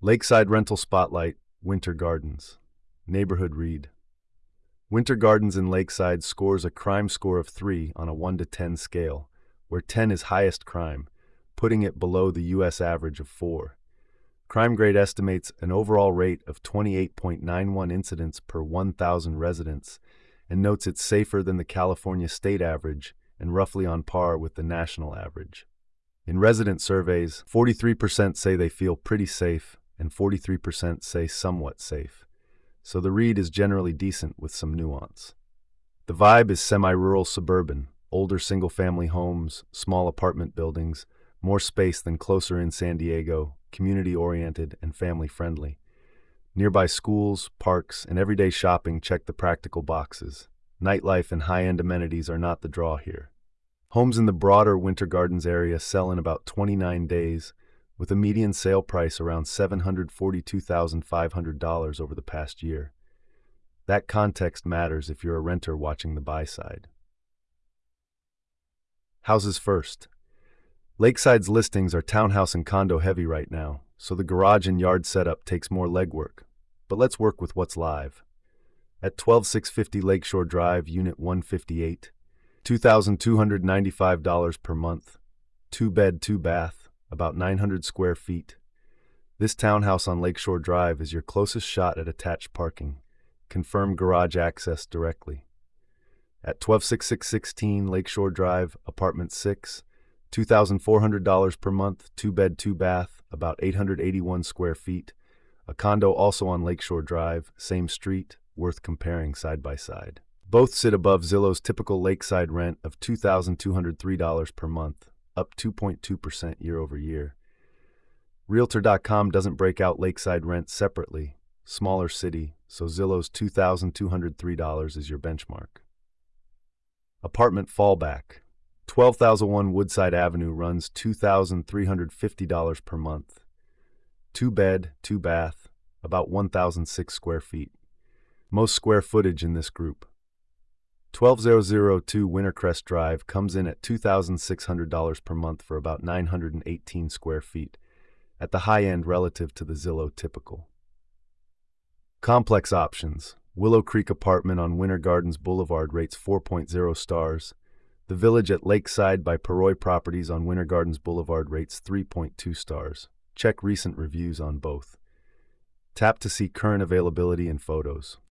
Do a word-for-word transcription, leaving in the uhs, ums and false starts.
Lakeside Rental Spotlight, Winter Gardens. Neighborhood read. Winter Gardens in Lakeside scores a crime score of three on a one to ten scale, where ten is highest crime, putting it below the U S average of four. Crime Grade estimates an overall rate of twenty-eight point nine one incidents per one thousand residents and notes it's safer than the California state average and roughly on par with the national average. In resident surveys, forty-three percent say they feel pretty safe and forty-three percent say somewhat safe. So the read is generally decent with some nuance. The vibe is semi-rural suburban, older single-family homes, small apartment buildings, more space than closer in San Diego, community-oriented and family-friendly. Nearby schools, parks, and everyday shopping check the practical boxes. Nightlife and high-end amenities are not the draw here. Homes in the broader Winter Gardens area sell in about twenty-nine days, with a median sale price around seven hundred forty-two thousand five hundred dollars over the past year. That context matters if you're a renter watching the buy side. Houses first. Lakeside's listings are townhouse and condo heavy right now, so the garage and yard setup takes more legwork. But let's work with what's live. At twelve thousand six hundred fifty Lakeshore Drive, Unit one fifty-eight, two thousand two hundred ninety-five dollars per month, two bed, two bath, about nine hundred square feet. This townhouse on Lakeshore Drive is your closest shot at attached parking. Confirm garage access directly. At twelve thousand six hundred sixteen Lakeshore Drive, Apartment six, two thousand four hundred dollars per month, two bed, two bath, about eight hundred eighty-one square feet. A condo also on Lakeshore Drive, same street, worth comparing side by side. Both sit above Zillow's typical lakeside rent of two thousand two hundred three dollars per month, up two point two percent year over year. Realtor dot com doesn't break out lakeside rent separately. Smaller city, so Zillow's two thousand two hundred three dollars is your benchmark. Apartment fallback. twelve thousand one Woodside Avenue runs two thousand three hundred fifty dollars per month. Two bed, two bath, about one thousand six square feet. Most square footage in this group. twelve thousand two Wintercrest Drive comes in at two thousand six hundred dollars per month for about nine hundred eighteen square feet, at the high end relative to the Zillow typical. Complex options. Willow Creek Apartment on Winter Gardens Boulevard rates four point zero stars. The Village at Lakeside by Paroy Properties on Winter Gardens Boulevard rates three point two stars. Check recent reviews on both. Tap to see current availability and photos.